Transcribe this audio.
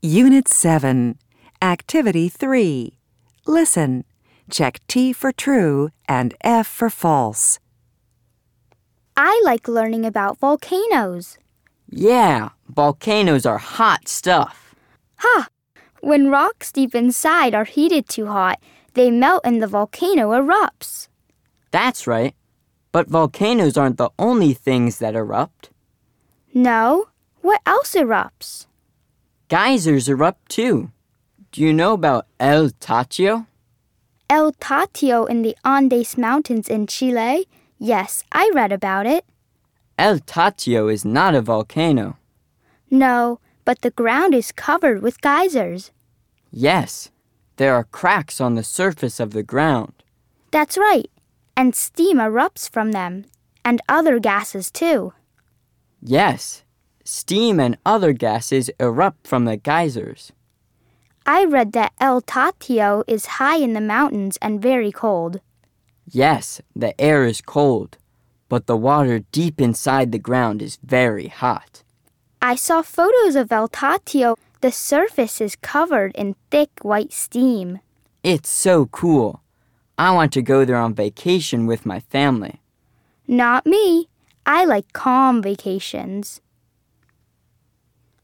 Unit 7, Activity 3. Listen. Check T for true and F for false. I like learning about volcanoes. Yeah, volcanoes are hot stuff. Ha! When rocks deep inside are heated too hot, they melt and the volcano erupts. That's right. But volcanoes aren't the only things that erupt. No? What else erupts? Geysers erupt too. Do you know about El Tatio? El Tatio in the Andes Mountains in Chile? Yes, I read about it. El Tatio is not a volcano. No, but the ground is covered with geysers. Yes, there are cracks on the surface of the ground. That's right. And steam erupts from them. And other gases too. Yes, steam and other gases erupt from the geysers. I read that El Tatio is high in the mountains and very cold. Yes, the air is cold, but the water deep inside the ground is very hot. I saw photos of El Tatio. The surface is covered in thick white steam. It's so cool. I want to go there on vacation with my family. Not me. I like calm vacations.